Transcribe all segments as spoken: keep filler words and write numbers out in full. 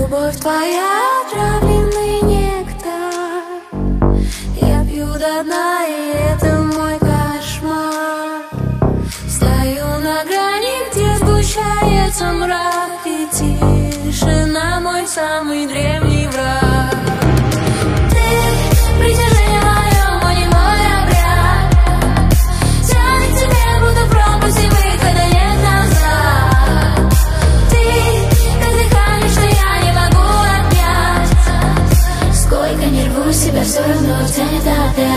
Любовь твоя отравленный нектар. Я пью до дна, и это мой кошмар. Стою на грани, где сгущается мрак, и тишина мой самый древний враг. Ты притяжение мое, но не мой обряд. Тянет к тебе, будто пропасть, и выхода нет назад. Ты как дыхание, что я не могу отнять. Сколько не рву себя, все равно тянет опять.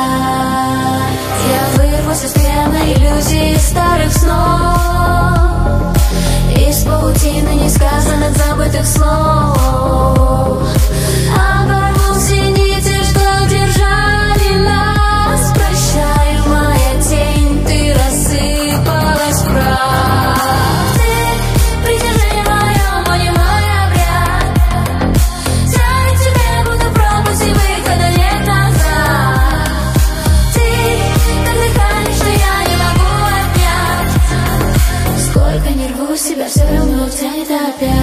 Я вырвусь из пьяной иллюзии старых снов, из паутины несказанных забытых слов. Оборву все нити, что держали нас. Прощай, моя тень, ты рассыпалась в прах. Ты притяжение мое, но не мой обряд. Тянет к тебе, будто пропасть, и выхода нет назад. Ты как дыхание, что я не могу отнять. Сколько не рву себя, все равно тянет опять.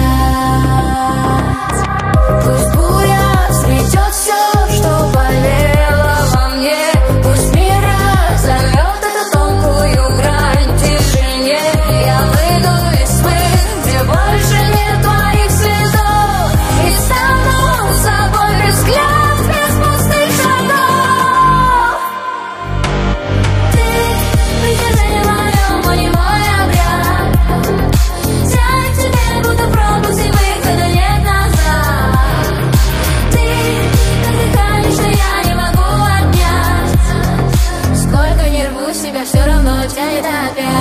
Пусть буря сметет все, что болело во мне. Пусть мир разорвет эту тонкую грань в тишине. Я выйду из тьмы, где больше нет твоих следов, и стану собой без взгляд, без пустых шагов. Ты притяжение мое, но не мой обряд. Тянет к тебе, будто пропасть, и выхода нет назад. Ты как дыхание, что я не могу отнять. Сколько не рву себя, все равно тянет опять.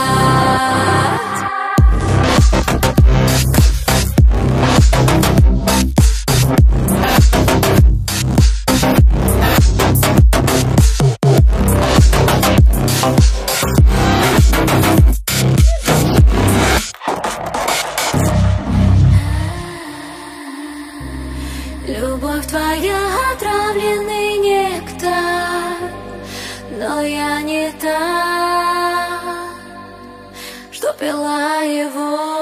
Любовь твоя отравленный нектар, но я не та, что пила его.